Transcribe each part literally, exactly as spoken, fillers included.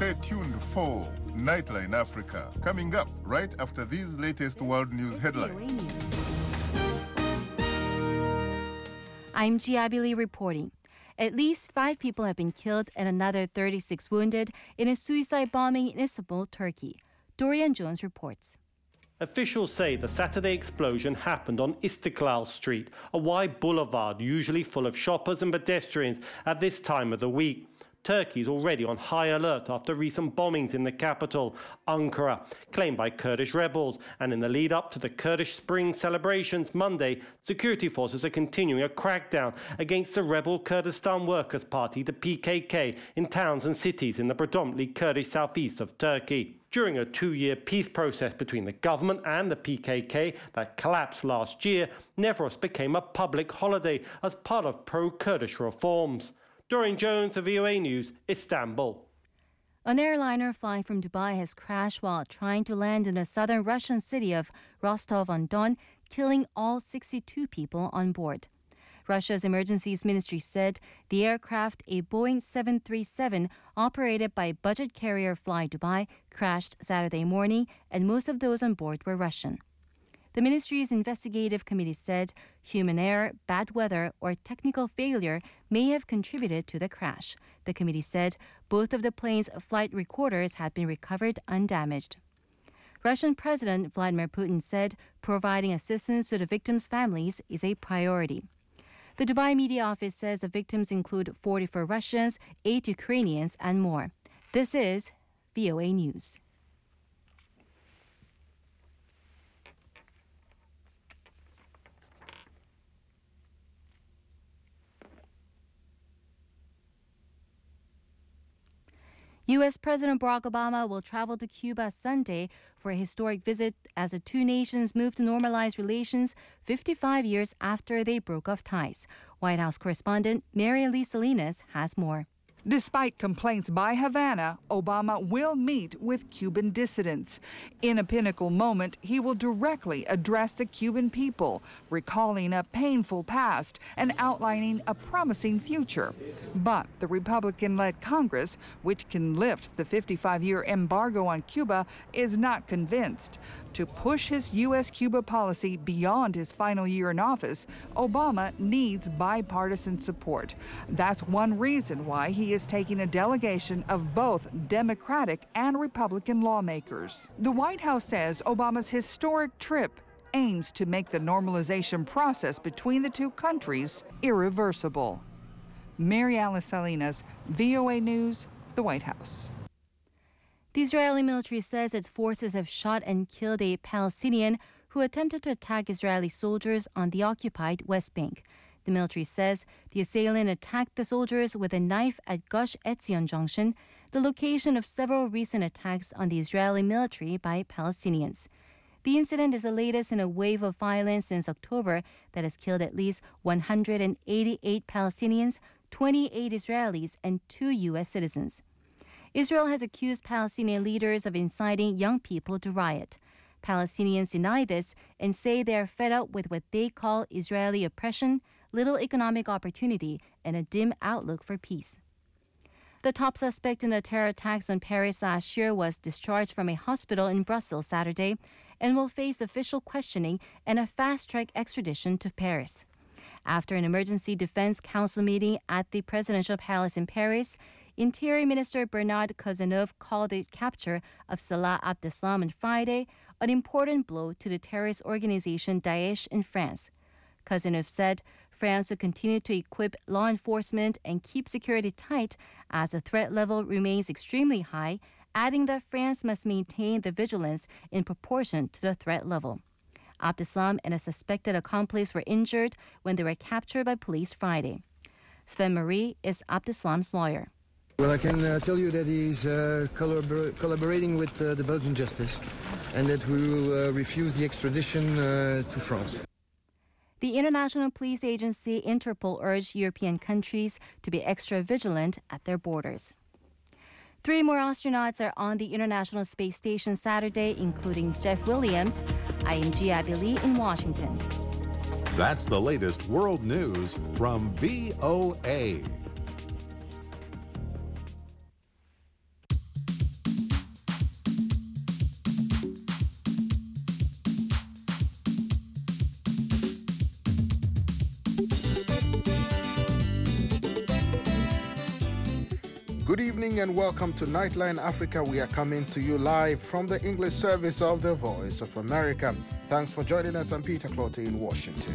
Stay tuned for Nightline Africa, coming up right after these latest world news headlines. I'm Jiabi Lee reporting. At least five people have been killed and another thirty-six wounded in a suicide bombing in Istanbul, Turkey. Dorian Jones reports. Officials say the Saturday explosion happened on Istiklal Street, a wide boulevard usually full of shoppers and pedestrians at this time of the week. Turkey is already on high alert after recent bombings in the capital, Ankara, claimed by Kurdish rebels. And in the lead up to the Kurdish Spring celebrations Monday, security forces are continuing a crackdown against the rebel Kurdistan Workers' Party, the P K K, in towns and cities in the predominantly Kurdish southeast of Turkey. During a two-year peace process between the government and the P K K that collapsed last year, Nevros became a public holiday as part of pro-Kurdish reforms. Dorian Jones of V O A News, Istanbul. An airliner flying from Dubai has crashed while trying to land in the southern Russian city of Rostov-on-Don, killing all sixty-two people on board. Russia's emergencies ministry said the aircraft, a Boeing seven thirty-seven operated by budget carrier Fly Dubai, crashed Saturday morning, and most of those on board were Russian. The ministry's investigative committee said human error, bad weather, or technical failure may have contributed to the crash. The committee said both of the plane's flight recorders had been recovered undamaged. Russian President Vladimir Putin said providing assistance to the victims' families is a priority. The Dubai media office says the victims include forty-four Russians, eight Ukrainians, and more. This is V O A News. U S. President Barack Obama will travel to Cuba Sunday for a historic visit as the two nations move to normalize relations fifty-five years after they broke off ties. White House correspondent Mary Elise Salinas has more. Despite complaints by Havana, Obama will meet with Cuban dissidents. In a pinnacle moment, he will directly address the Cuban people, recalling a painful past and outlining a promising future. But the Republican-led Congress, which can lift the fifty-five-year embargo on Cuba, is not convinced. To push his U S Cuba policy beyond his final year in office, Obama needs bipartisan support. That's one reason why he is taking a delegation of both Democratic and Republican lawmakers. The White House says Obama's historic trip aims to make the normalization process between the two countries irreversible. Mary Alice Salinas, V O A News, the White House. The Israeli military says its forces have shot and killed a Palestinian who attempted to attack Israeli soldiers on the occupied West Bank. The military says the assailant attacked the soldiers with a knife at Gush Etzion Junction, the location of several recent attacks on the Israeli military by Palestinians. The incident is the latest in a wave of violence since October that has killed at least one hundred eighty-eight Palestinians, twenty-eight Israelis, and two U S citizens. Israel has accused Palestinian leaders of inciting young people to riot. Palestinians deny this and say they are fed up with what they call Israeli oppression, little economic opportunity, and a dim outlook for peace. The top suspect in the terror attacks on Paris last year was discharged from a hospital in Brussels Saturday and will face official questioning and a fast-track extradition to Paris. After an emergency defense council meeting at the presidential palace in Paris, Interior Minister Bernard Cazeneuve called the capture of Salah Abdeslam on Friday an important blow to the terrorist organization Daesh in France. Cazeneuve said France will continue to equip law enforcement and keep security tight as the threat level remains extremely high, adding that France must maintain the vigilance in proportion to the threat level. Abdeslam and a suspected accomplice were injured when they were captured by police Friday. Sven Marie is Abdeslam's lawyer. Well, I can uh, tell you that he's uh, collabor- collaborating with uh, the Belgian justice and that we will uh, refuse the extradition uh, to France. The International Police Agency, Interpol, urged European countries to be extra vigilant at their borders. Three more astronauts are on the International Space Station Saturday, including Jeff Williams. I am Jiabi Lee in Washington. That's the latest world news from V O A. Good evening and welcome to Nightline Africa. We are coming to you live from the English service of the Voice of America. Thanks for joining us. I'm Peter Clotte in Washington.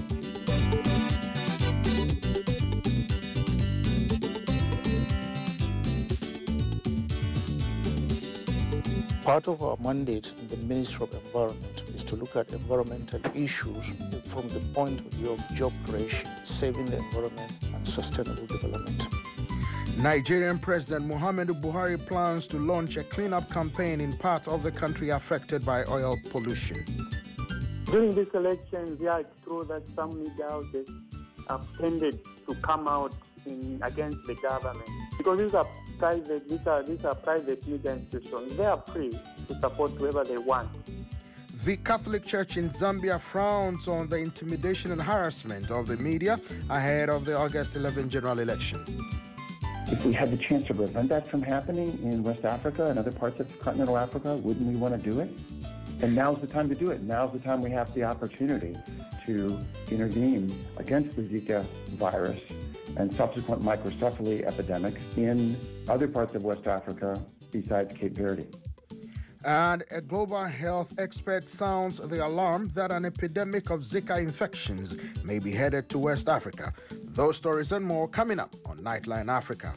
Part of our mandate in the Ministry of Environment is to look at environmental issues from the point of view of job creation, saving the environment, and sustainable development. Nigerian President Muhammadu Buhari plans to launch a cleanup campaign in parts of the country affected by oil pollution. During these elections, yeah, it's true that some media houses have tended to come out in, against the government because these are private, these are these are private media institutions. They are free to support whoever they want. The Catholic Church in Zambia frowns on the intimidation and harassment of the media ahead of the August eleventh general election. If we had the chance to prevent that from happening in West Africa and other parts of continental Africa, wouldn't we want to do it? And now's the time to do it. Now's the time we have the opportunity to intervene against the Zika virus and subsequent microcephaly epidemics in other parts of West Africa besides Cape Verde. And a global health expert sounds the alarm that an epidemic of Zika infections may be headed to West Africa. Those stories and more coming up on Nightline Africa.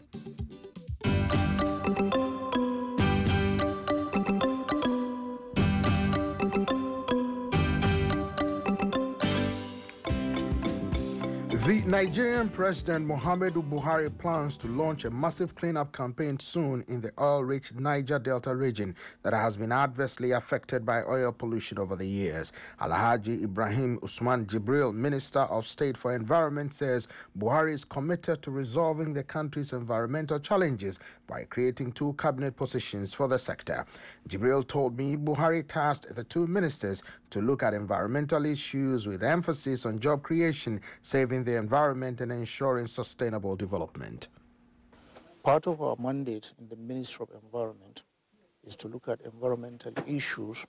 The Nigerian President Muhammadu Buhari plans to launch a massive cleanup campaign soon in the oil-rich Niger Delta region that has been adversely affected by oil pollution over the years. Alhaji Ibrahim Usman Jibril, Minister of State for Environment, says Buhari is committed to resolving the country's environmental challenges by creating two cabinet positions for the sector. Jibril told me Buhari tasked the two ministers to look at environmental issues with emphasis on job creation, saving the environment and ensuring sustainable development. Part of our mandate in the Ministry of Environment is to look at environmental issues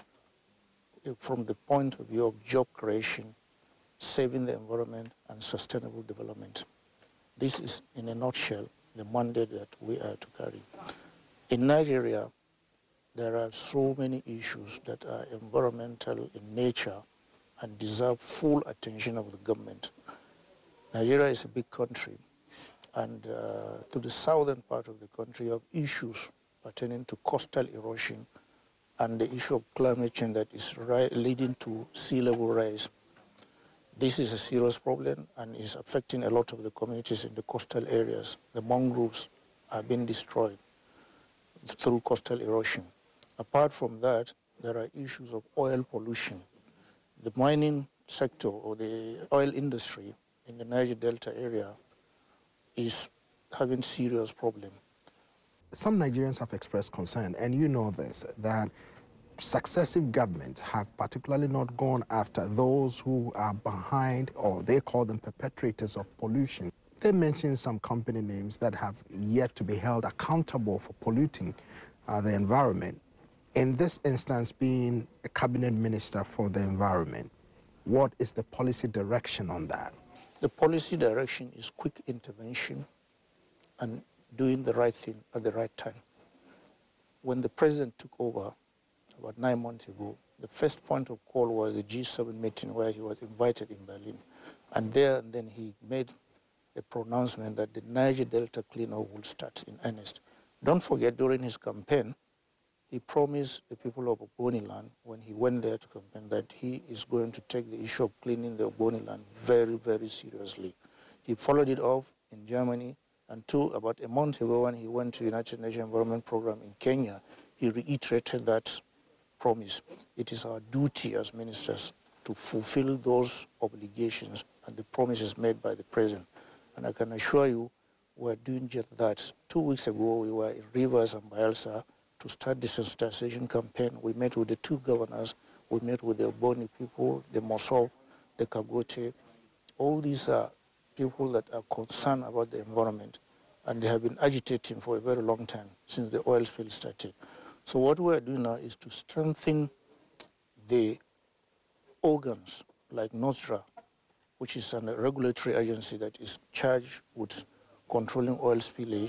from the point of view of job creation, saving the environment, and sustainable development. This is, in a nutshell, the mandate that we are to carry. In Nigeria, there are so many issues that are environmental in nature and deserve full attention of the government. Nigeria is a big country, and uh, to the southern part of the country, you have issues pertaining to coastal erosion and the issue of climate change that is leading to sea level rise. This is a serious problem and is affecting a lot of the communities in the coastal areas. The mangroves are being destroyed through coastal erosion. Apart from that, there are issues of oil pollution. The mining sector or the oil industry in the Niger Delta area is having serious problem. Some Nigerians have expressed concern, and you know this, that successive governments have particularly not gone after those who are behind, or they call them perpetrators of pollution. They mention some company names that have yet to be held accountable for polluting uh, the environment. In this instance, being a cabinet minister for the environment, what is the policy direction on that? The policy direction is quick intervention and doing the right thing at the right time. When the president took over about nine months ago, the first point of call was the G seven meeting where he was invited in Berlin. And there and then he made a pronouncement that the Niger Delta cleanup will start in earnest. Don't forget, during his campaign, he promised the people of Ogoniland, when he went there to campaign, that he is going to take the issue of cleaning the Ogoniland very, very seriously. He followed it off in Germany, and two, about a month ago when he went to the United Nations Environment Program in Kenya, he reiterated that promise. It is our duty as ministers to fulfill those obligations and the promises made by the president. And I can assure you, we're doing just that. Two weeks ago, we were in Rivers and Bayelsa to start the sensitization campaign. We met with the two governors. We met with the Boni people, the Mosop, the Kagote. All these are people that are concerned about the environment, and they have been agitating for a very long time since the oil spill started. So what we are doing now is to strengthen the organs like NOSDRA, which is a regulatory agency that is charged with controlling oil spillage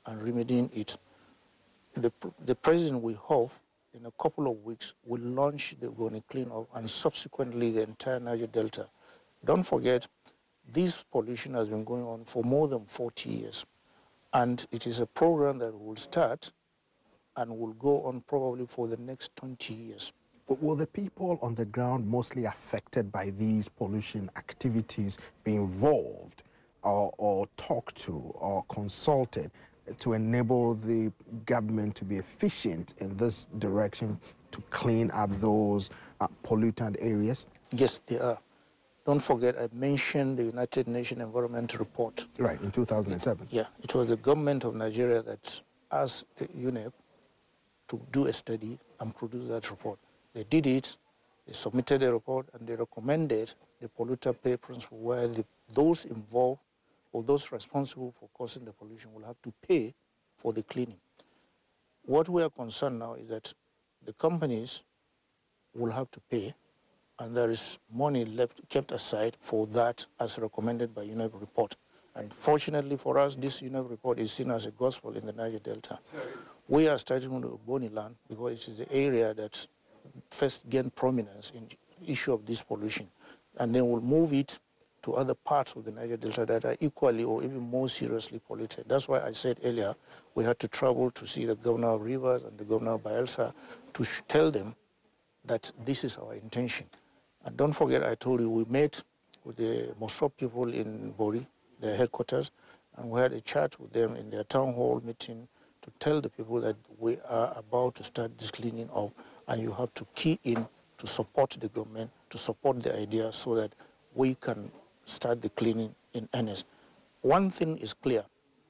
and remedying it. The, the president, we hope, in a couple of weeks, will launch the Ogoni cleanup and subsequently the entire Niger Delta. Don't forget, this pollution has been going on for more than forty years. And it is a program that will start and will go on probably for the next twenty years. But will the people on the ground mostly affected by these pollution activities be involved or, or talked to or consulted to enable the government to be efficient in this direction to clean up those uh, pollutant areas? Yes, they are. Don't forget, I mentioned the United Nations Environment Report. Right, in two thousand seven. Yeah, it was the government of Nigeria that asked the U N E P to do a study and produce that report. They did it, they submitted a report, and they recommended the polluter pay principle where the, those involved or those responsible for causing the pollution will have to pay for the cleaning. What we are concerned now is that the companies will have to pay, and there is money left kept aside for that as recommended by U N E P report. And fortunately for us, this U N E P report is seen as a gospel in the Niger Delta. We are starting with the Ogoni land because it is the area that first gained prominence in the issue of this pollution. And then we'll move it to other parts of the Niger Delta that are equally or even more seriously polluted. That's why I said earlier we had to travel to see the governor of Rivers and the governor of Bayelsa to tell them that this is our intention. And don't forget, I told you we met with the Mosop people in Bori, their headquarters, and we had a chat with them in their town hall meeting to tell the people that we are about to start this cleaning up, and you have to key in to support the government, to support the idea so that we can start the cleaning in earnest. One thing is clear.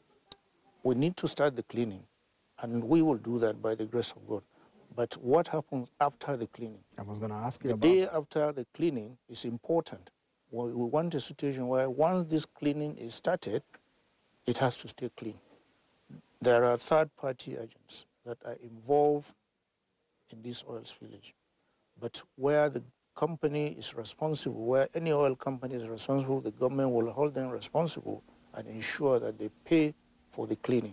We need to start the cleaning, and we will do that by the grace of God. But what happens after the cleaning? I was going to ask you the about... The day after the cleaning is important. We want a situation where once this cleaning is started, it has to stay clean. There are third-party agents that are involved in this oil spillage. But where the company is responsible, where any oil company is responsible, the government will hold them responsible and ensure that they pay for the cleaning.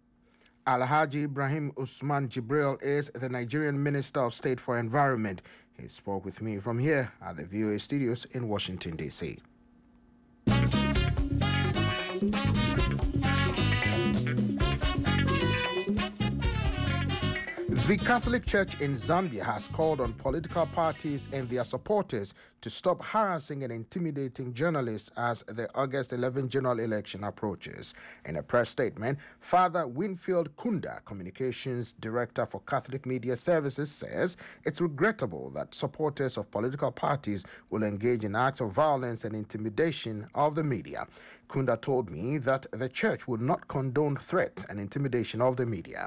Alhaji Ibrahim Usman Jibril is the Nigerian Minister of State for Environment. He spoke with me from here at the V O A studios in Washington, D C The Catholic Church in Zambia has called on political parties and their supporters to stop harassing and intimidating journalists as the August eleventh general election approaches. In a press statement, Father Winfield Kunda, Communications Director for Catholic Media Services, says it's regrettable that supporters of political parties will engage in acts of violence and intimidation of the media. Kunda told me that the church would not condone threats and intimidation of the media.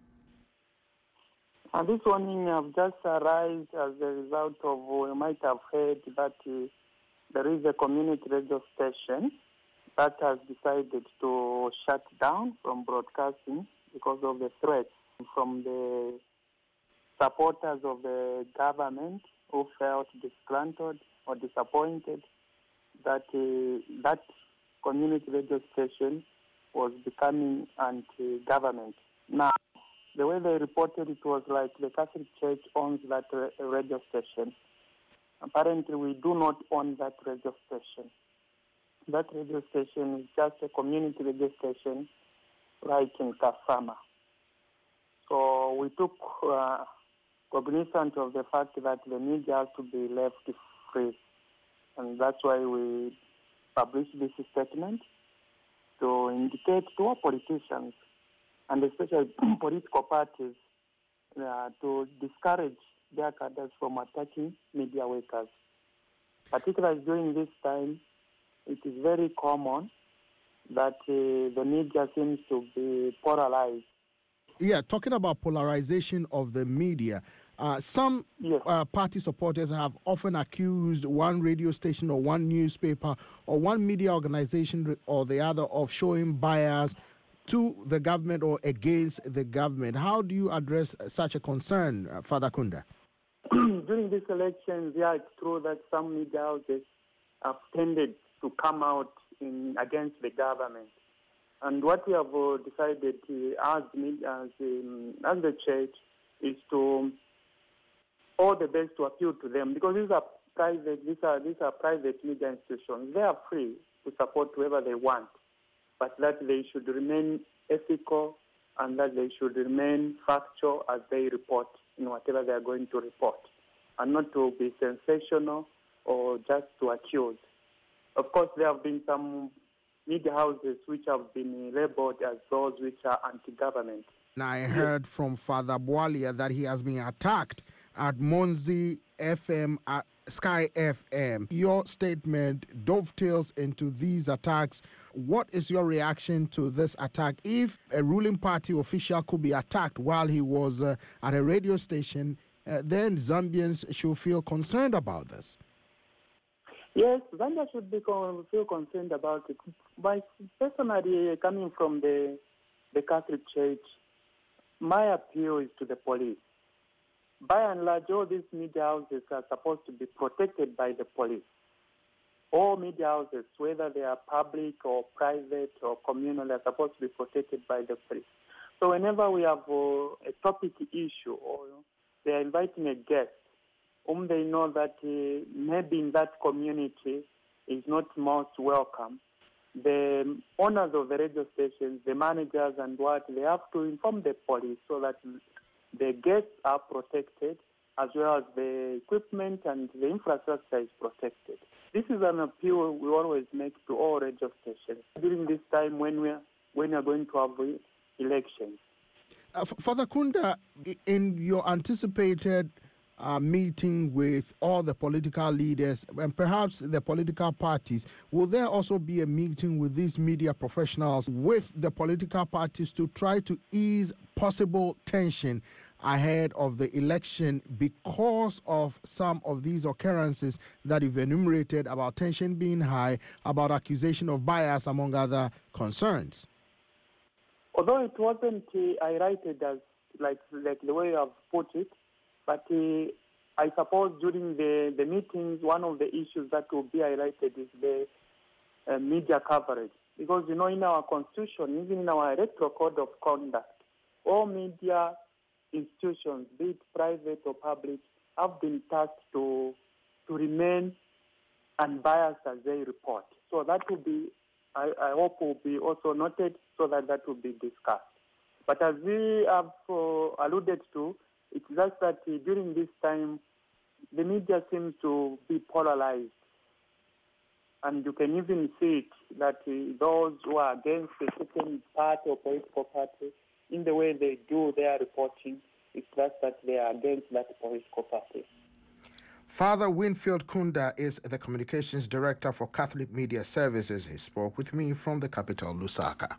And this warning have just arisen as a result of, you might have heard that uh, there is a community radio station that has decided to shut down from broadcasting because of the threats from the supporters of the government who felt disgruntled or disappointed that uh, that community radio station was becoming anti-government. Now, the way they reported it was like the Catholic Church owns that uh, radio station. Apparently, we do not own that radio station. That radio station is just a community radio station right in Kasama. So we took uh, cognizance of the fact that the media has to be left free. And that's why we published this statement to indicate to our politicians and especially political parties uh, to discourage their cadres from attacking media workers. Particularly during this time, it is very common that uh, the media seems to be polarized. Yeah, talking about polarization of the media, uh, some yes. uh, party supporters have often accused one radio station or one newspaper or one media organization or the other of showing bias to the government or against the government. How do you address such a concern, uh, Father Kunda? During these elections, yeah, it's true that some media houses have tended to come out in against the government. And what we have uh, decided uh, as, as, um, as the church is to all the best to appeal to them, because these are private, these are these are private media institutions. They are free to support whoever they want, but that they should remain ethical and that they should remain factual as they report in whatever they are going to report, and not to be sensational or just to accuse. Of course, there have been some media houses which have been labeled as those which are anti-government. Now, I heard from Father Bwalia that he has been attacked at Monzi F M, at Sky F M. Your statement dovetails into these attacks. What is your reaction to this attack? If a ruling party official could be attacked while he was uh, at a radio station, uh, then Zambians should feel concerned about this. Yes, Zambia should be con- feel concerned about it. But personally, coming from the, the Catholic Church, my appeal is to the police. By and large, all these media houses are supposed to be protected by the police. All media houses, whether they are public or private or communal, are supposed to be protected by the police. So whenever we have uh, a topic issue or they are inviting a guest, whom they know that uh, maybe in that community is not most welcome, the owners of the radio stations, the managers and what, they have to inform the police so that the guests are protected as well as the equipment and the infrastructure is protected. This is an appeal we always make to all radio stations during this time when we are, when we are going to have elections. Uh, Father Kunda, in your anticipated Uh, meeting with all the political leaders and perhaps the political parties, will there also be a meeting with these media professionals with the political parties to try to ease possible tension ahead of the election because of some of these occurrences that you've enumerated about tension being high, about accusation of bias, among other concerns? Although it wasn't uh, highlighted as like, like the way I've put it, but uh, I suppose during the, the meetings, one of the issues that will be highlighted is the uh, media coverage. Because, you know, in our constitution, even in our electoral code of conduct, all media institutions, be it private or public, have been tasked to, to remain unbiased as they report. So that will be, I, I hope, will be also noted so that that will be discussed. But as we have uh, alluded to, it's just that uh, during this time, the media seems to be polarized. And you can even see it, that uh, those who are against a certain party or political party, in the way they do their reporting, it's just that they are against that political party. Father Winfield Kunda is the Communications Director for Catholic Media Services. He spoke with me from the capital, Lusaka.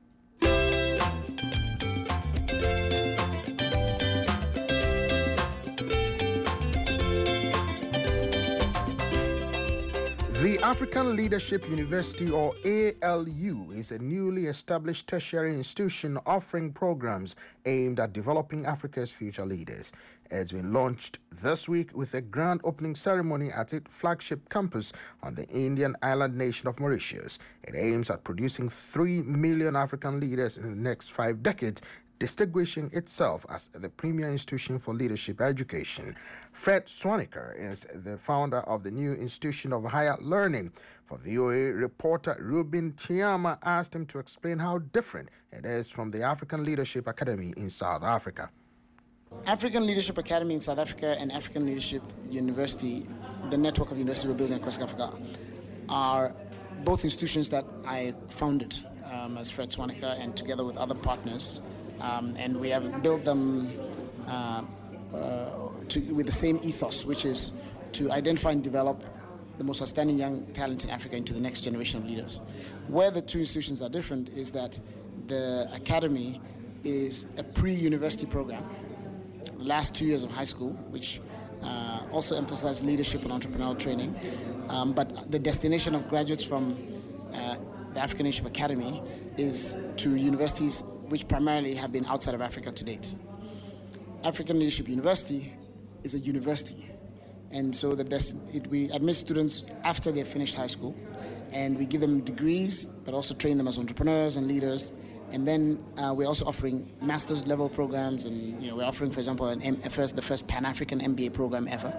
The African Leadership University, or A L U, is a newly established tertiary institution offering programs aimed at developing Africa's future leaders. It's been launched this week with a grand opening ceremony at its flagship campus on the Indian island nation of Mauritius. It aims at producing three million African leaders in the next five decades, distinguishing itself as the premier institution for leadership education. Fred Swaniker is the founder of the new Institution of Higher Learning. For V O A reporter Ruben Chiama asked him to explain how different it is from the African Leadership Academy in South Africa. African Leadership Academy in South Africa and African Leadership University, the network of universities we're building across Africa, are both institutions that I founded um, as Fred Swaniker and together with other partners. Um, and we have built them uh, uh, to, with the same ethos, which is to identify and develop the most outstanding young talent in Africa into the next generation of leaders. Where the two institutions are different is that the academy is a pre-university program. The last two years of high school, which uh, also emphasizes leadership and entrepreneurial training, um, but the destination of graduates from uh, the African Leadership Academy is to universities which primarily have been outside of Africa to date. African Leadership University is a university, and so the dest- it, we admit students after they've finished high school, and we give them degrees, but also train them as entrepreneurs and leaders. And then uh, we're also offering master's level programs, and you know, we're offering, for example, an M- first, the first Pan-African M B A program ever.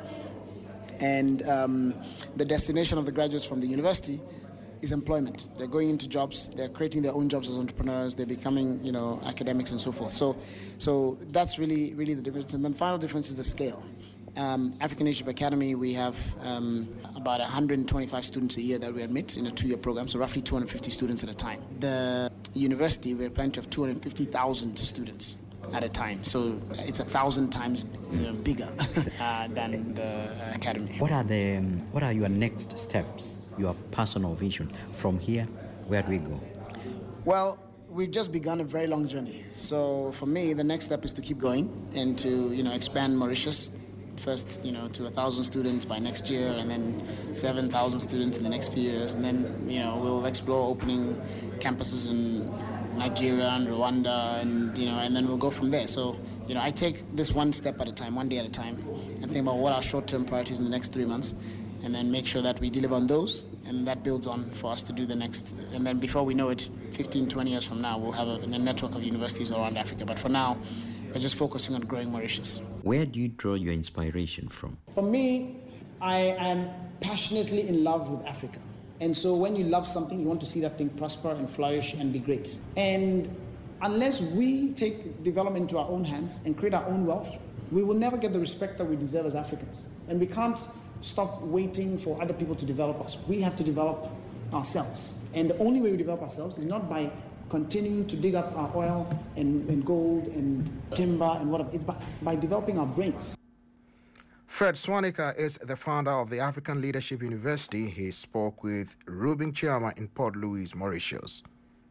And um, the destination of the graduates from the university is employment. They're going into jobs, they're creating their own jobs as entrepreneurs, they're becoming, you know, academics and so forth. So, so that's really, really the difference. And then the final difference is the scale. Um, African Leadership Academy, we have um, about one hundred twenty-five students a year that we admit in a two-year program, so roughly two hundred fifty students at a time. The university, we're planning to have two hundred fifty thousand students at a time, so it's a thousand times you know, bigger uh, than the academy. What are the um, what are your next steps, your personal vision? From here, where do we go? Well, we've just begun a very long journey. So for me, the next step is to keep going and to you know expand Mauritius. First, you know, to a thousand students by next year, and then seven thousand students in the next few years, and then you know we'll explore opening campuses in Nigeria and Rwanda, and you know, and then we'll go from there. So, you know, I take this one step at a time, one day at a time, and think about what our short-term priorities in the next three months, and then make sure that we deliver on those, and that builds on for us to do the next. And then before we know it, fifteen, twenty years from now, we'll have a, a network of universities around Africa. But for now, we're just focusing on growing Mauritius. Where do you draw your inspiration from? For me, I am passionately in love with Africa. And so when you love something, you want to see that thing prosper and flourish and be great. And unless we take development into our own hands and create our own wealth, we will never get the respect that we deserve as Africans. And we can't stop waiting for other people to develop us. We have to develop ourselves. And the only way we develop ourselves is not by continuing to dig up our oil and, and gold and timber and whatever. It's by, by developing our brains. Fred Swanica is the founder of the African Leadership University. He spoke with Rubin Chioma in Port Louis, Mauritius.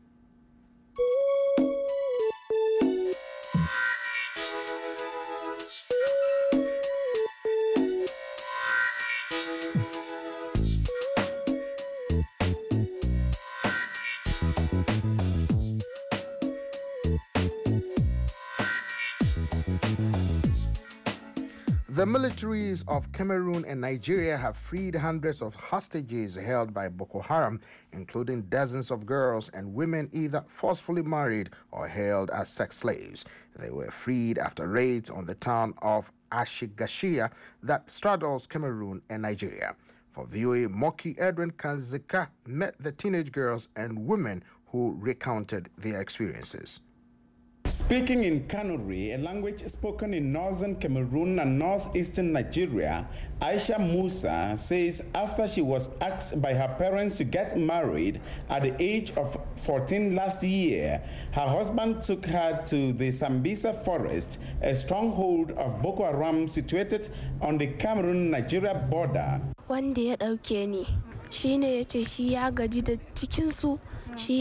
The militaries of Cameroon and Nigeria have freed hundreds of hostages held by Boko Haram, including dozens of girls and women either forcefully married or held as sex slaves. They were freed after raids on the town of Ashigashia that straddles Cameroon and Nigeria. For V O A, Moki Edwin Kazika met the teenage girls and women who recounted their experiences. Speaking in Kanuri, a language spoken in northern Cameroon and northeastern Nigeria, Aisha Musa says after she was asked by her parents to get married at the age of fourteen last year, her husband took her to the Sambisa forest, a stronghold of Boko Haram situated on the Cameroon-Nigeria border. One day at Okeni, she she ya gaji da cikinsu. She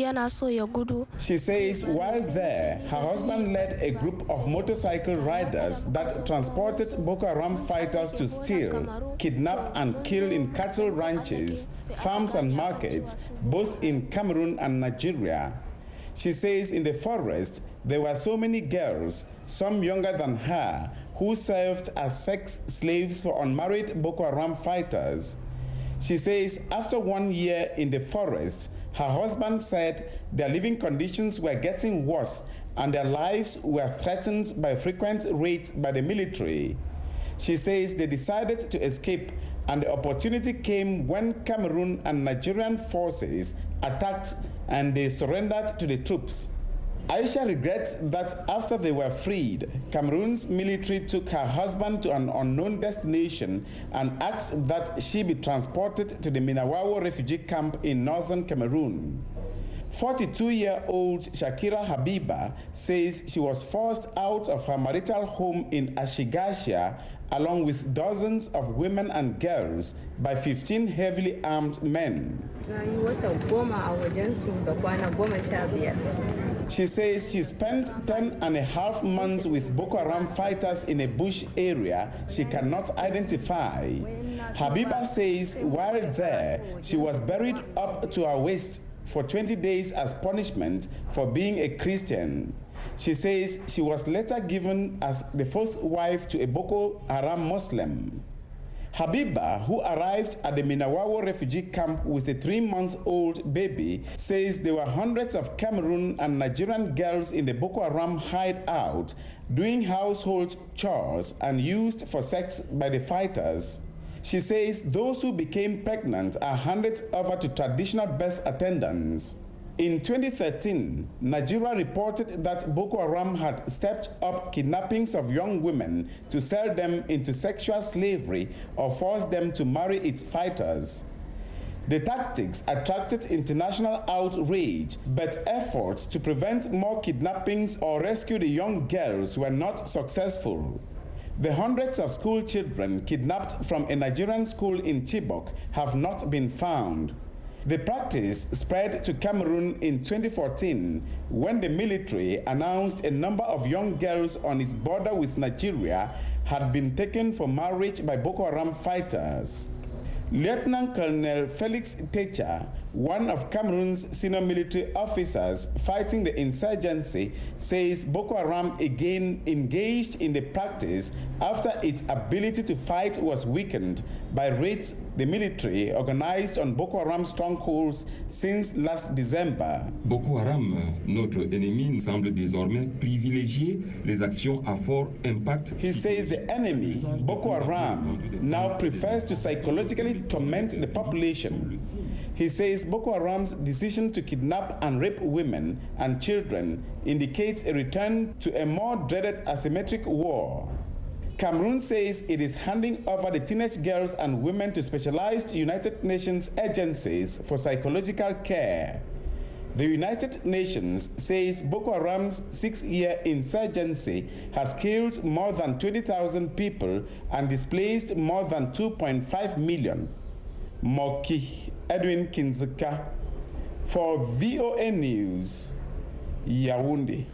says while there, her husband led a group of motorcycle riders that transported Boko Haram fighters to steal, kidnap and kill in cattle ranches, farms and markets, both in Cameroon and Nigeria. She says in the forest, there were so many girls, some younger than her, who served as sex slaves for unmarried Boko Haram fighters. She says after one year in the forest, her husband said their living conditions were getting worse and their lives were threatened by frequent raids by the military. She says they decided to escape, and the opportunity came when Cameroon and Nigerian forces attacked and they surrendered to the troops. Aisha regrets that after they were freed, Cameroon's military took her husband to an unknown destination and asked that she be transported to the Minawawo refugee camp in northern Cameroon. forty-two-year-old Shakira Habiba says she was forced out of her marital home in Ashigashia along with dozens of women and girls by fifteen heavily armed men. She says she spent ten and a half months with Boko Haram fighters in a bush area she cannot identify. Habiba says while there, she was buried up to her waist for twenty days as punishment for being a Christian. She says she was later given as the fourth wife to a Boko Haram Muslim. Habiba, who arrived at the Minawawo refugee camp with a three-month-old baby, says there were hundreds of Cameroon and Nigerian girls in the Boko Haram hideout doing household chores and used for sex by the fighters. She says those who became pregnant are handed over to traditional birth attendants. In twenty thirteen, Nigeria reported that Boko Haram had stepped up kidnappings of young women to sell them into sexual slavery or force them to marry its fighters. The tactics attracted international outrage, but efforts to prevent more kidnappings or rescue the young girls were not successful. The hundreds of school children kidnapped from a Nigerian school in Chibok have not been found. The practice spread to Cameroon in twenty fourteen when the military announced a number of young girls on its border with Nigeria had been taken for marriage by Boko Haram fighters. Lieutenant Colonel Felix Techa, one of Cameroon's senior military officers fighting the insurgency, says Boko Haram again engaged in the practice after its ability to fight was weakened by raids the military organized on Boko Haram strongholds since last December. Boko Haram, notre ennemi, semble désormais privilégier les actions à fort impact. He says the enemy, Boko Haram, now prefers to psychologically torment the population. He says Boko Haram's decision to kidnap and rape women and children indicates a return to a more dreaded asymmetric war. Cameroon says it is handing over the teenage girls and women to specialized United Nations agencies for psychological care. The United Nations says Boko Haram's six-year insurgency has killed more than twenty thousand people and displaced more than two point five million. Moki Edwin Kinzeka for V O A News, Yaoundé.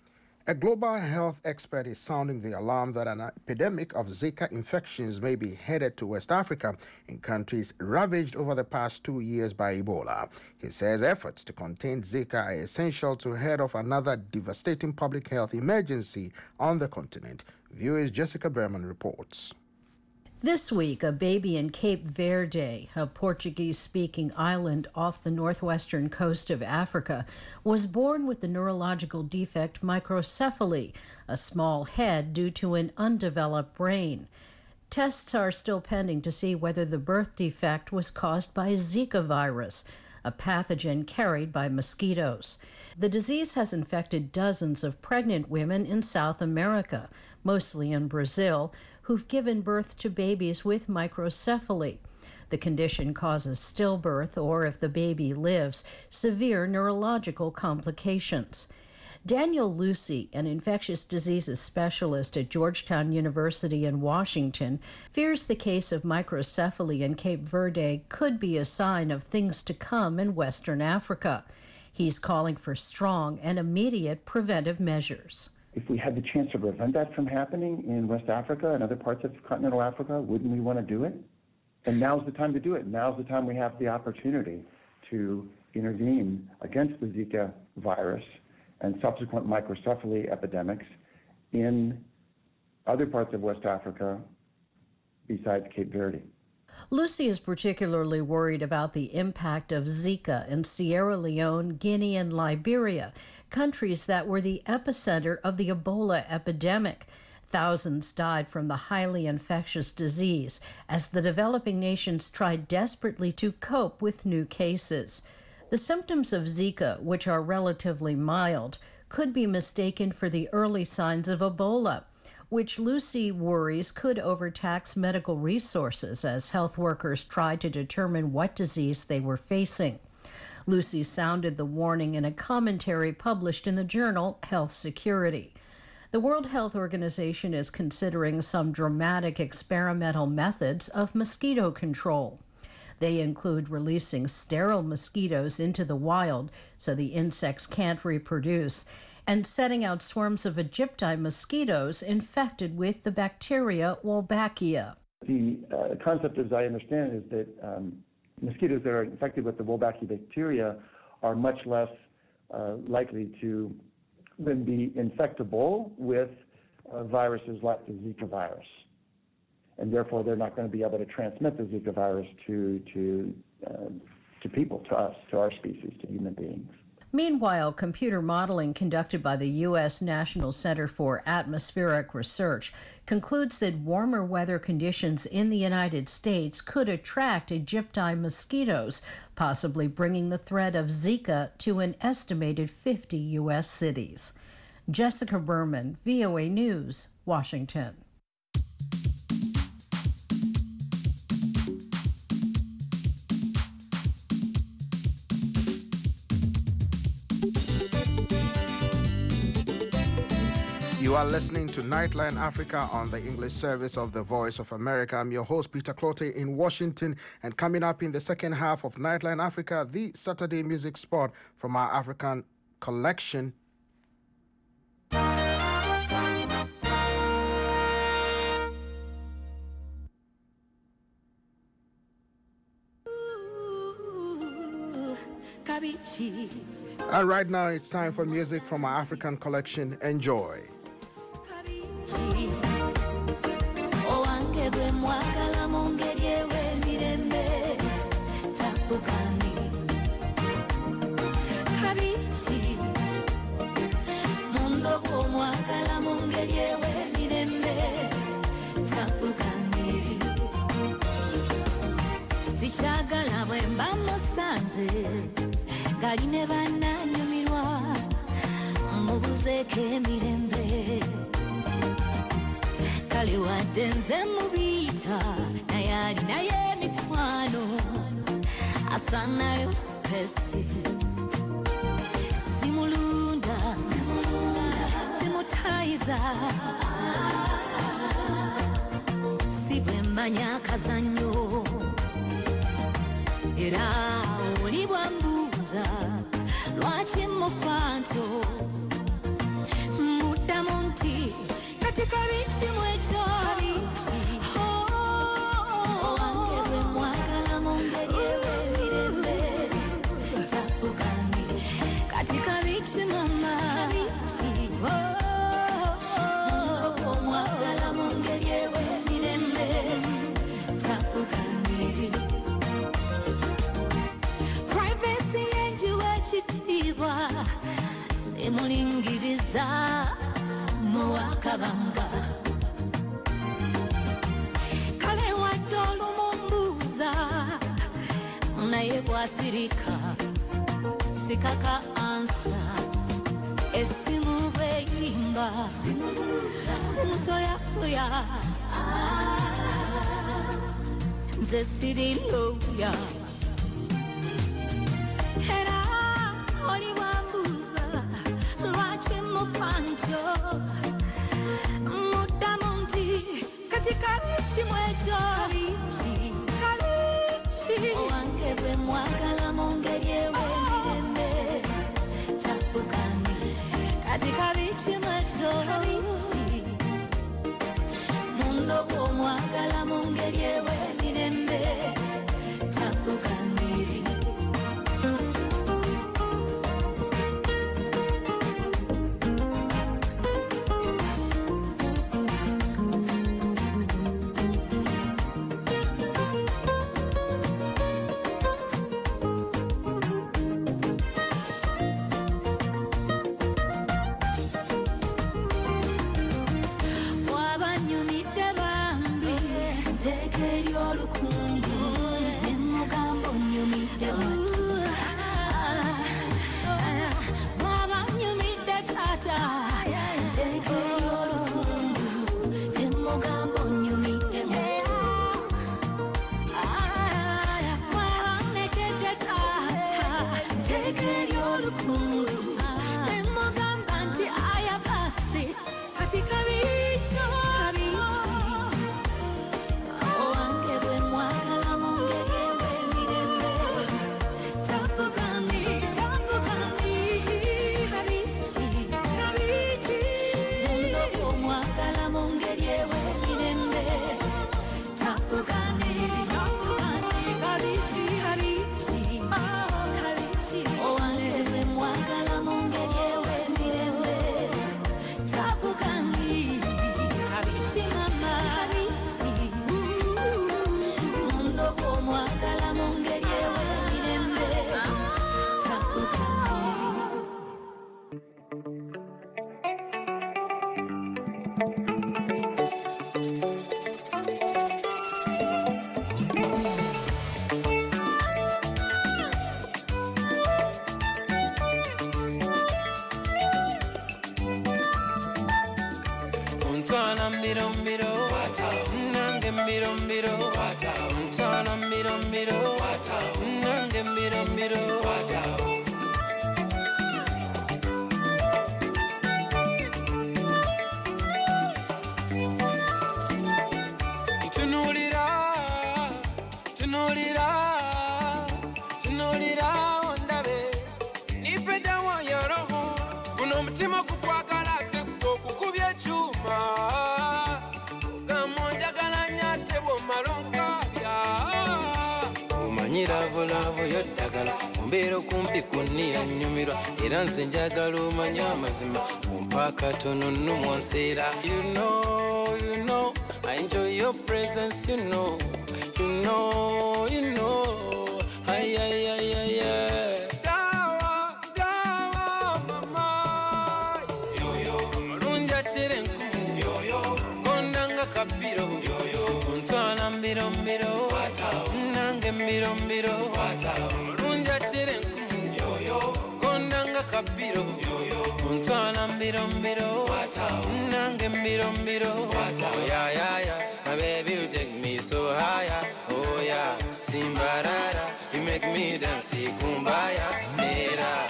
A global health expert is sounding the alarm that an epidemic of Zika infections may be headed to West Africa in countries ravaged over the past two years by Ebola. He says efforts to contain Zika are essential to head off another devastating public health emergency on the continent. V O A's Jessica Berman reports. This week, a baby in Cape Verde, a Portuguese-speaking island off the northwestern coast of Africa, was born with the neurological defect microcephaly, a small head due to an undeveloped brain. Tests are still pending to see whether the birth defect was caused by Zika virus, a pathogen carried by mosquitoes. The disease has infected dozens of pregnant women in South America, mostly in Brazil, who've given birth to babies with microcephaly. The condition causes stillbirth or, if the baby lives, severe neurological complications. Daniel Lucy, an infectious diseases specialist at Georgetown University in Washington, fears the case of microcephaly in Cape Verde could be a sign of things to come in Western Africa. He's calling for strong and immediate preventive measures. If we had the chance to prevent that from happening in West Africa and other parts of continental Africa, wouldn't we want to do it? And now's the time to do it. Now's the time we have the opportunity to intervene against the Zika virus and subsequent microcephaly epidemics in other parts of West Africa besides Cape Verde. Lucy is particularly worried about the impact of Zika in Sierra Leone, Guinea, and Liberia, countries that were the epicenter of the Ebola epidemic. Thousands died from the highly infectious disease as the developing nations tried desperately to cope with new cases. The symptoms of Zika, which are relatively mild, could be mistaken for the early signs of Ebola, which Lucy worries could overtax medical resources as health workers tried to determine what disease they were facing. Lucy sounded the warning in a commentary published in the journal Health Security. The World Health Organization is considering some dramatic experimental methods of mosquito control. They include releasing sterile mosquitoes into the wild so the insects can't reproduce, and setting out swarms of Egypti mosquitoes infected with the bacteria Wolbachia. The uh, concept, as I understand it, is that um, mosquitoes that are infected with the Wolbachia bacteria are much less uh, likely to then be infectable with uh, viruses like the Zika virus. and therefore they're not going to be able to transmit the Zika virus to to uh, to people, to us, to our species, to human beings. Meanwhile, computer modeling conducted by the U S National Center for Atmospheric Research concludes that warmer weather conditions in the United States could attract Egypti mosquitoes, possibly bringing the threat of Zika to an estimated fifty U S cities. Jessica Berman, V O A News, Washington. You are listening to Nightline Africa on the English service of the Voice of America. I'm your host, Peter Clotte, in Washington. And coming up in the second half of Nightline Africa, the Saturday music spot from our African collection. And right now, it's time for music from our African collection. Enjoy. Sichagala bwemba musanze galine bananyumirwa mubuzeke emirembe kale wadde nze mubiyita naye alinayo emikwano asanayo spesi simulunda simutayiza sibwe mmanya akazannyo era oli bwambuuza lwaki mufanto muddamu nti kati kabiki mwekyo owange bwe mwagala mu ngeri ewemirembe tapugani kati kabiki mama omwagala mu ngeri ewemirembe tapugani chitiba simulingiriza muwakabanga kale wadde olumumbuuza naye bwasirika sikaka ansa esimu beyimba simusoyasoya nze siri loya era oli bwambuuza lwaki mufanto muddamu nti kati kabiki mwekyo kabiki owange bwe mwagala mu ngeri ewemirembe tapugani kati kabiki mwekyo mundo bw'omwagala mu ngeri ewemirembe tapugani. Owange bwe mwagala Ntwala mbiro mbiro nange mbiro mbiro Ntwala mbiro mbiro nange mbiro mbiro Tunulira tunulira tunulira ondabe nipe dawa ya roho uno mtima kukwagala tekuko kukubye chuma ugamonja galanya tebo malonga ya umanyira volavo yodagala mbero kumpi kunia nyumira era nze njagala umanya amazima umpaka tono numwansera you know you know I enjoy your presence you know you know you know ay ay ay ay ay dawa dawa mama yo yo runja chirenku yo yo kondanga kapiro yo yo Ntwala mbiro mbiro nange mbiro mbiro runja chirenku yo yo kondanga kapiro yo yo Ntwala mbiro mbiro nange mbiro mbiro oh yeah yeah yeah my baby you take me so higher oh yeah simbarara you make me dance kumbaya mera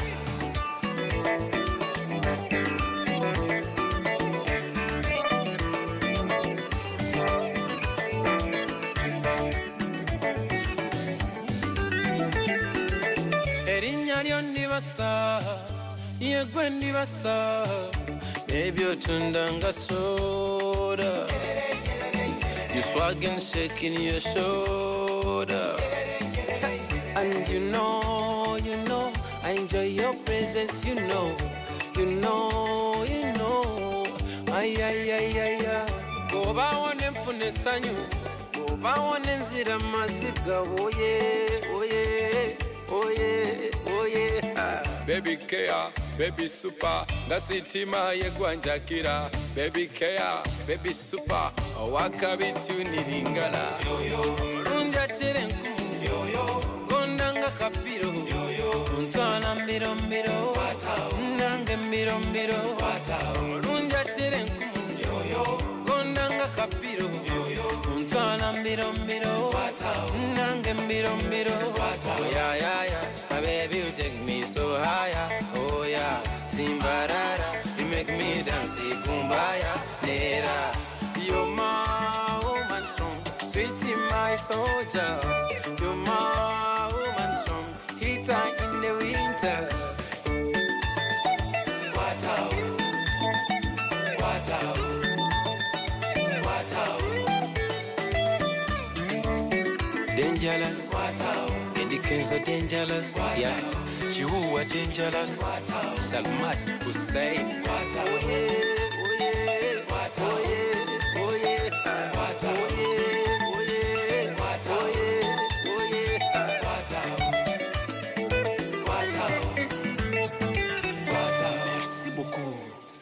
Erinya lyo ndibasa yegwe ndibasa baby otundanga soda you swagging shaking your shoulder and you know you know I enjoy your presence you know you know you know ay ay ay ay ay oba wone mfune sanyu oba wone nzira maziga oye oye oye oye baby care baby super ngasitima yegwanjakira baby care baby super wakabituniringala yo yo runja chirenku yo yo kondanga kapiro yo yo Ntwala mbiro mbiro nange mbiro mbiro runja chirenku yo yo kondanga kapiro yo yo Ntwala mbiro mbiro nange mbiro mbiro oh yeah yeah yeah my baby you take me so higher oh yeah simbarara you make me dance kumbaya nera you're my woman strong sweetie my soldier you're my woman strong heater in the winter what out what out what out dangerous what out indications are dangerous yeah you are dangerous Salmat Hussein what out oh yeah what out oh yeah oh yeah what out oh yeah oh yeah what out oh yeah oh yeah what out what out what out merci beaucoup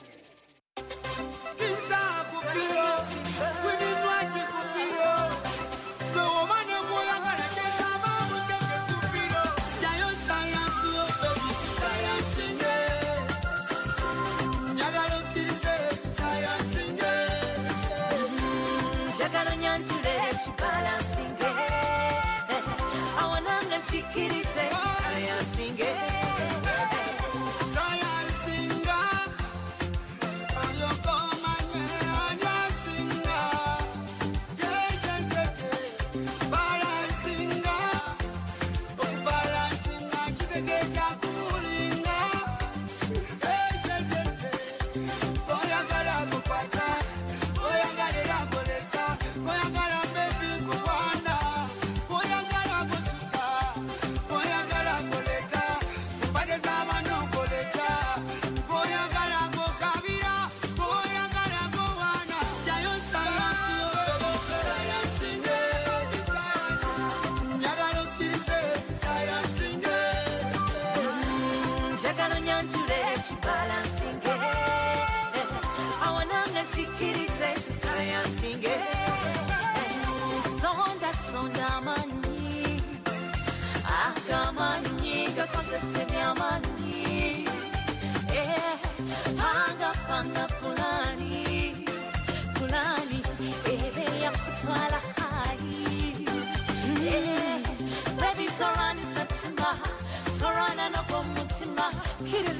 Kinsa kupiro wini nwaje kupiro go mane moya kana kesa mamu teke kupiro jayo science o baby science nge jagalo kilise science nge jagalo nyanjule balance nge awananga shikirise science nge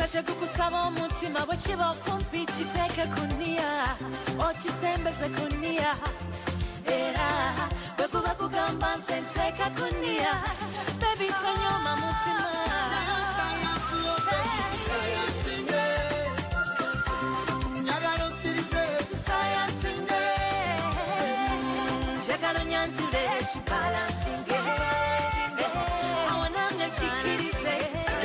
Chache kukusaba umutima wachiba kumpi chiteke kunia ochisembeze kunia era bekuba kugamba nsenteka kunia baby tanyoma mutima Jagalo nyanjule chibalasinge awananga chikirize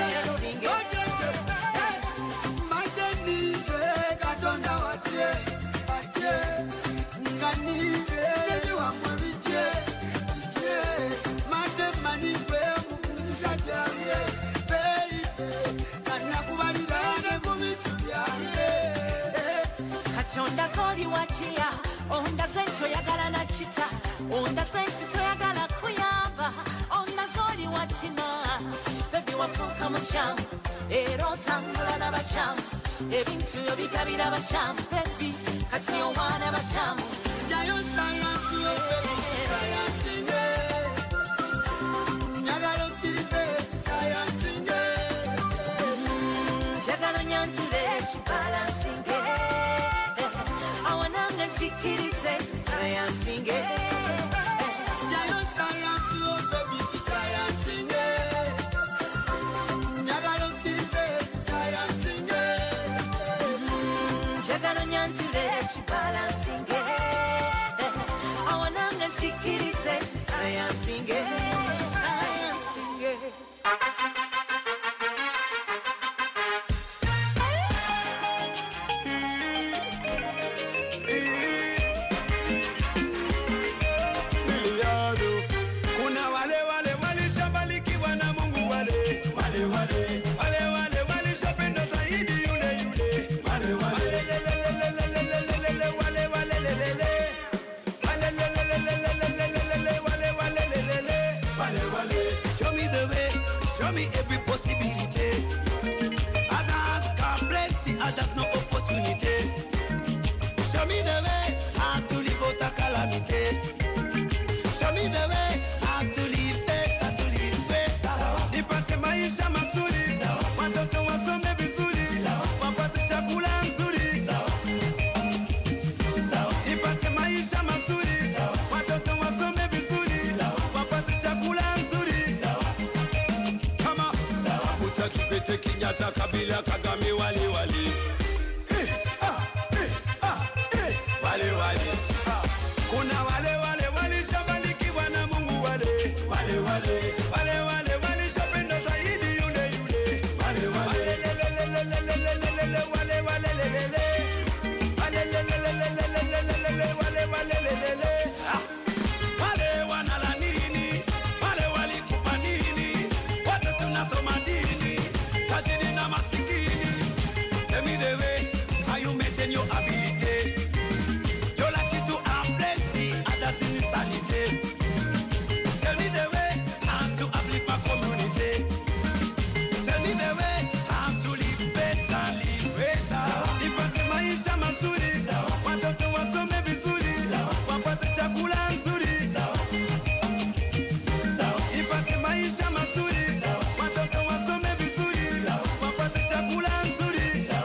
Onda zoli wachia, onda zencho yagala na chita, onda zencho yagala kuyamba, onda zoli watima, baby wafuka muchamu, ero tangula na bachamu, ebintu yobikabira bachamu, baby kati yowana bachamu. Jayo sayansi sayansi nyagalo kirise sayansi jagalo nyanjule chibalansinge. Chikirize science nge Jayo science oh baby science nge Nyagalo kirize science nge Jagalo nyanjule chibalance nge Awananga chikirize science nge Science nge Show me every possibility. Others can plenty, others no opportunity. Show me the way how to live out a calamity. Show me the way how to live better, to live better. Nipate maisha mazuri, watoto wasome vizuri, wapate chakula nzuri. Nipate maisha mazuri, watoto wasome vizuri, wapate chakula nzuri. Kikwete Kenyatta Kabila Kagame wale wale eh ah eh ah eh wale wale ah. Kuna wale wale walishafanikiwa na Mungu wale wale wale wale wale walishapenda zaidi yule yule wale wale lelelelelelelelele wale wale lelele wale lelelelelelelele wale wale lelele ah. Wale wanala nini wale walikupa nini watu tunasoma tell me the way how you maintain your ability. You're lucky to have plenty, others in insanity. Tell me the way how to uplift my community. Tell me the way how to live better, live better. Nipate maisha mazuri, watoto wasome vizuri, wapate chakula nzuri. Nipate maisha mazuri, watoto wasome vizuri, wapate chakula nzuri.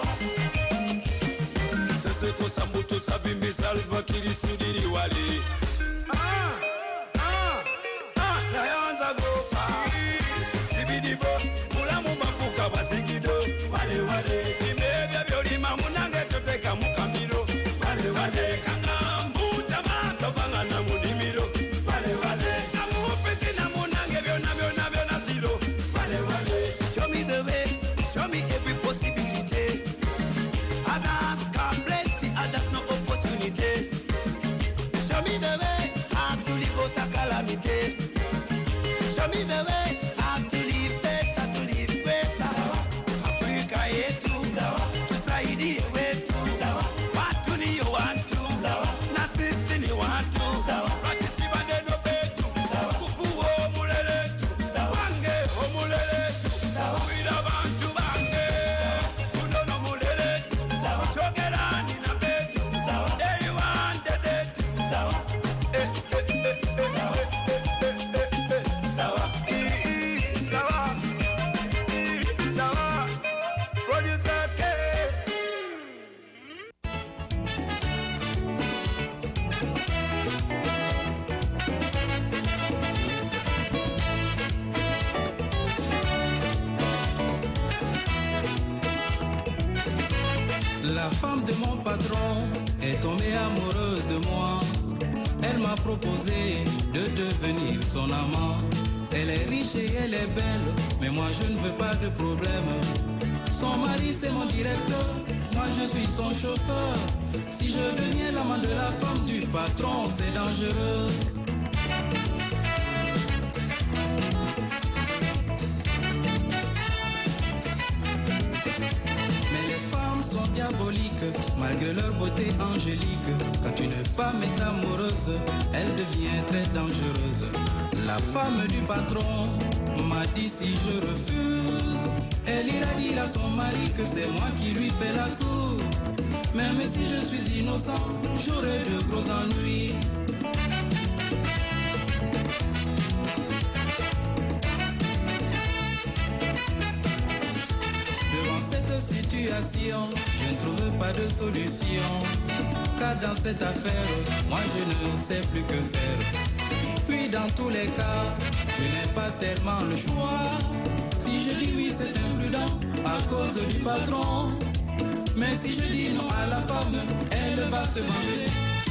Seko sambuto sabimbi salva kiri sudiri wali. Ah, ah, ah, yayanza go. Ah, sibidi bo, mulamu mafuka basigido. Wale wale, imebya byoli mamunange toteka mukambiro. Wale wale, kanga mbuta mato banga na munimiro. Wale wale, amupeti na munange byona byona byona silo. Wale wale, show me the way, show me every possibility. Others can plenty, others no opportunity. Show me the way how to live out a calamity. Show me the way how to live better, to live better. Africa yetu, tusaidie wetu. Watu ni wantu, na sisi ni watu. Rachisi bandeno betu, kufu omuleletu. Bange omuleletu, wila bantu bange. Unono muleletu, chogerani na betu. They wanted it. La femme de mon patron est tombée amoureuse de moi. Elle m'a proposé de devenir son amant. Elle est riche et elle est belle, mais moi je ne veux pas de problème. Son mari c'est mon directeur, moi je suis son chauffeur. Si je deviens l'amant de la femme du patron, c'est dangereux. Mais les femmes sont diaboliques, malgré leur beauté angélique. Quand une femme est amoureuse, elle devient très dangereuse. La femme du patron m'a dit si je refuse, elle ira dire à son mari que c'est moi qui lui fais la cour. Même si je suis innocent, j'aurai de gros ennuis. Devant cette situation, je ne trouve pas de solution. Car dans cette affaire, moi je ne sais plus que faire. Puis dans tous les cas, je n'ai pas tellement le choix. Si je dis oui, c'est imprudent à cause du patron. Mais si je dis non à la femme, elle va se venger.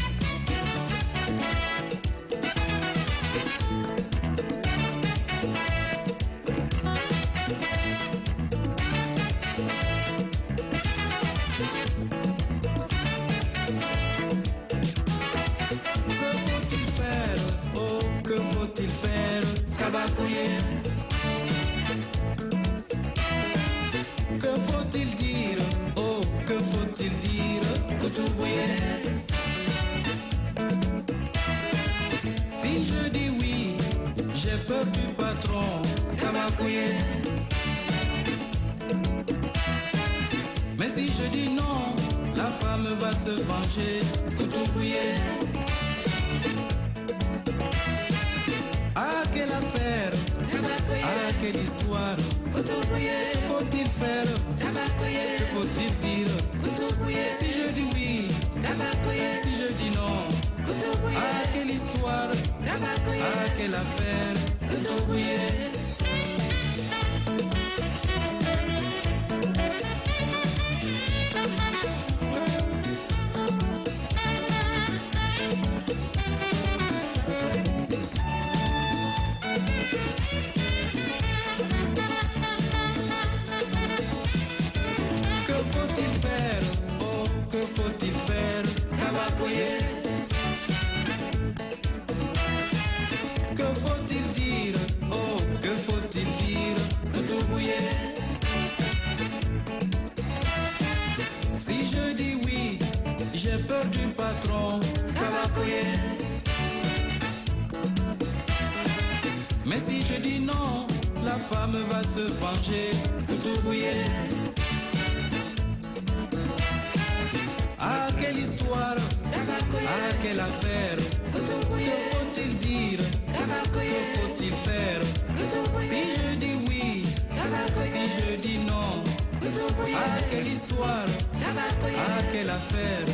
Que faut-il dire? Oh, que faut-il dire? Koutoubouyé. Si je dis oui, j'ai peur du patron. Kabakouye. Mais si je dis non, la femme va se venger. Koutoubouyé. Ah, quelle affaire! Ah, quelle histoire! Faut-il faire? Que faut-il dire? Si je dis oui, si je dis non, ah, quelle histoire! Ah, quelle affaire! Que faut-il dire? Oh, que faut-il dire? Koutoubouyé. Si je dis oui, j'ai peur du patron. Kabakouye. Mais si je dis non, la femme va se venger. Koutoubouyé. Ah, quelle histoire! Ah, quelle affaire! Que faut-il dire? Que faut-il faire? Si je dis oui, si je dis non, ah, quelle histoire! Ah, quelle affaire!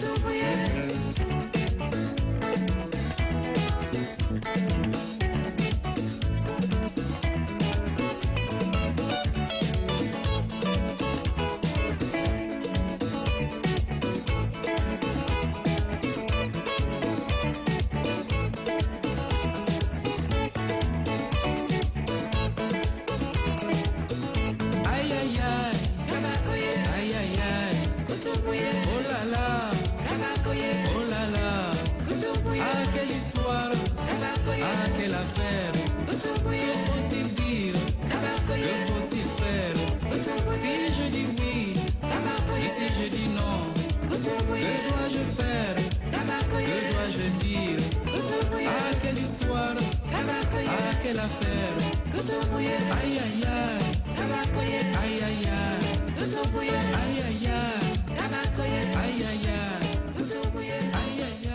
Quelle affaire? Aïe aïe aïe. Aïe aïe aïe. Aïe aïe aïe. Aïe aïe aïe. Aïe aïe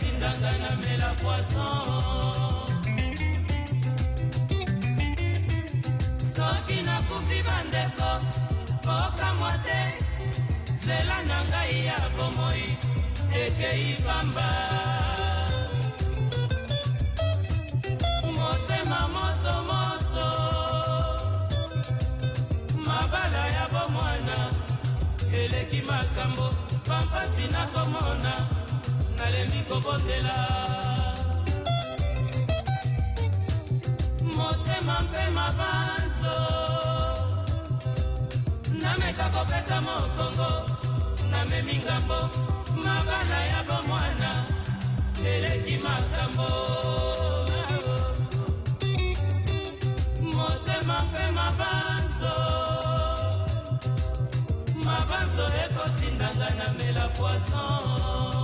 ekotindanga na mela poisson soki nakufi bandeko okamwa te zela na ngai ya bomoi ekei pamba motema motomoto mabala ya bomwana eleki makambo pampasi nakomona nalembi kobotela motema mpe mabanzo nameka kopesa mokongo namemi ngambo mabala ya bomwana eleki makambo motema mpe mabanzo mabanzo ekotindanga na mela poisson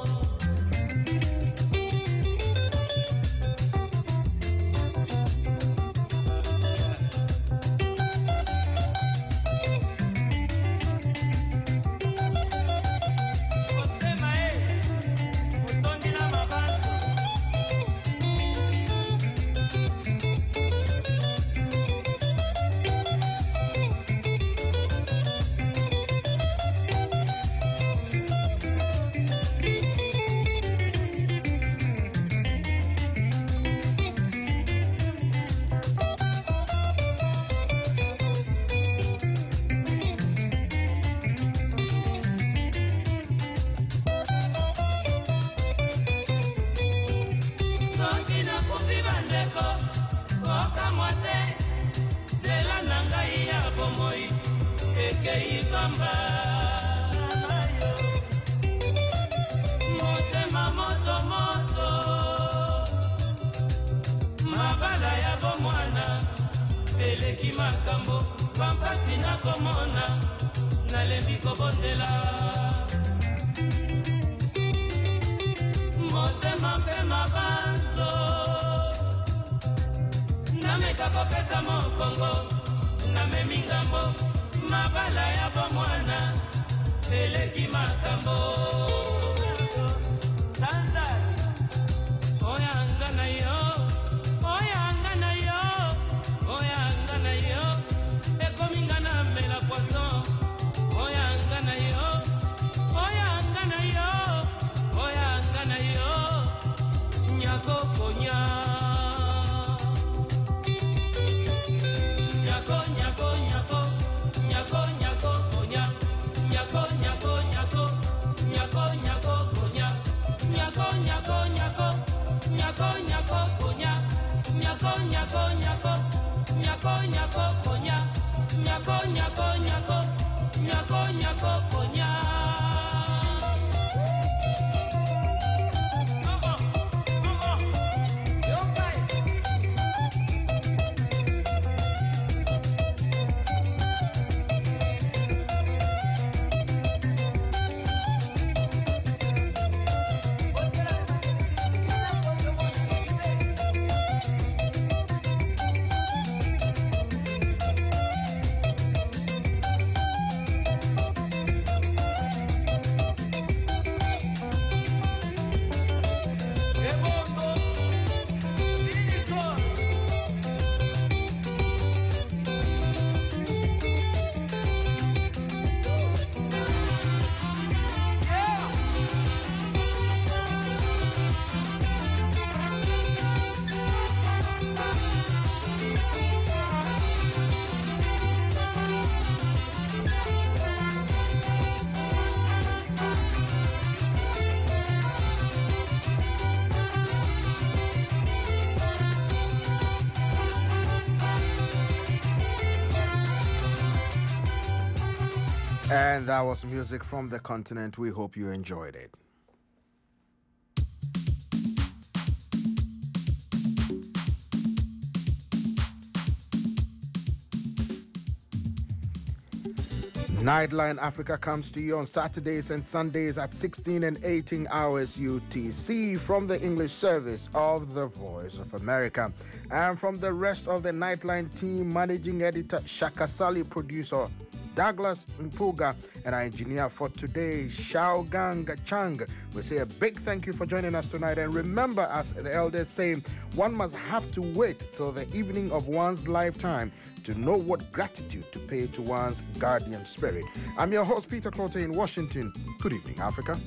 motema motomoto mabala ya bomwana eleki makambo pampasi nakomona nalembi kobondela motema mpe mabanzo nameka kopesa mokongo namemi ngambo mabala ya bomwana eleki makambo sansa oyanga na yo oyanga na yo oyanga na yo ekominga na mela poisson oyanga na yo oyanga na yo oyanga na yo nyako konya nyako nyako nyako nyako nyako konya nyako nyako nyako nyako nyako konya nyako nyako nyako nyako nyako konya nyako nyako nyako nyako nyako konya nyako nyako nyako nyako nyako konya And that was music from the continent. We hope you enjoyed it. Nightline Africa comes to you on Saturdays and Sundays at sixteen and eighteen hours U T C from the English service of The Voice of America. And from the rest of the Nightline team, managing editor Shaka Sali, producer Douglas Mpuga, and our engineer for today, Xiaogang Chang. We say a big thank you for joining us tonight. And remember, as the elders say, one must have to wait till the evening of one's lifetime to know what gratitude to pay to one's guardian spirit. I'm your host, Peter Clote in Washington. Good evening, Africa.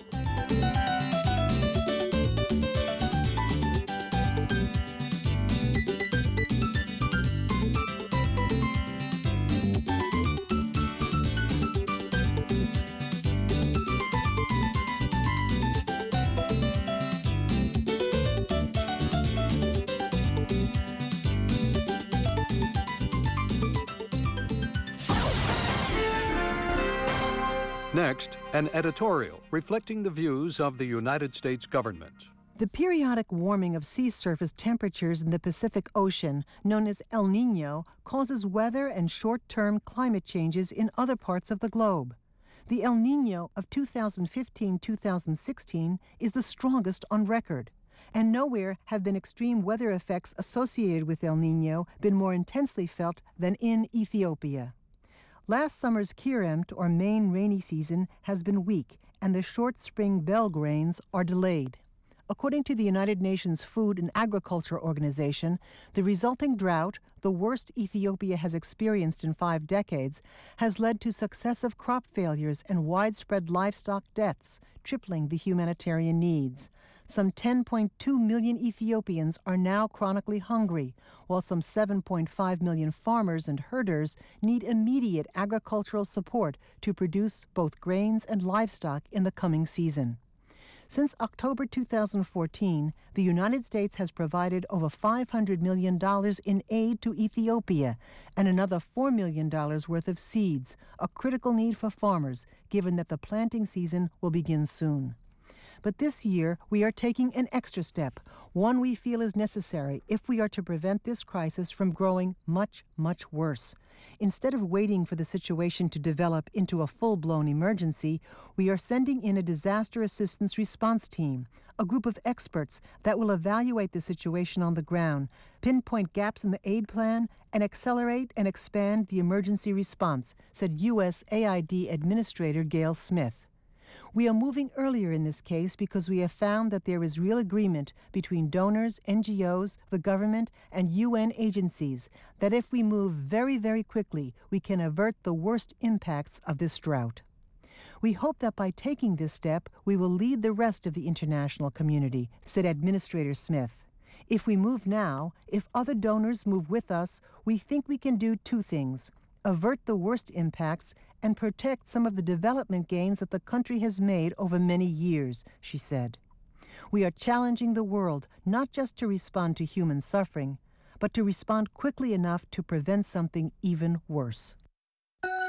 Next, an editorial reflecting the views of the United States government. The periodic warming of sea surface temperatures in the Pacific Ocean, known as El Niño, causes weather and short-term climate changes in other parts of the globe. The El Niño of two thousand fifteen to two thousand sixteen is the strongest on record, and nowhere have been extreme weather effects associated with El Niño been more intensely felt than in Ethiopia. Last summer's Kiremt, or main rainy season, has been weak, and the short spring belg rains are delayed. According to the United Nations Food and Agriculture Organization, the resulting drought, the worst Ethiopia has experienced in five decades, has led to successive crop failures and widespread livestock deaths, tripling the humanitarian needs. Some ten point two million Ethiopians are now chronically hungry, while some seven point five million farmers and herders need immediate agricultural support to produce both grains and livestock in the coming season. Since October two thousand fourteen, the United States has provided over five hundred million dollars in aid to Ethiopia and another four million dollars worth of seeds, a critical need for farmers, given that the planting season will begin soon. But this year, we are taking an extra step, one we feel is necessary if we are to prevent this crisis from growing much, much worse. Instead of waiting for the situation to develop into a full-blown emergency, we are sending in a disaster assistance response team, a group of experts that will evaluate the situation on the ground, pinpoint gaps in the aid plan, and accelerate and expand the emergency response, said U S A I D Administrator Gail Smith. We are moving earlier in this case because we have found that there is real agreement between donors, N G Os, the government, and U N agencies that if we move very, very quickly, we can avert the worst impacts of this drought. We hope that by taking this step, we will lead the rest of the international community, said Administrator Smith. If we move now, if other donors move with us, we think we can do two things: avert the worst impacts and protect some of the development gains that the country has made over many years, she said. We are challenging the world not just to respond to human suffering, but to respond quickly enough to prevent something even worse.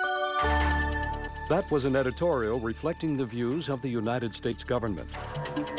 That was an editorial reflecting the views of the United States government.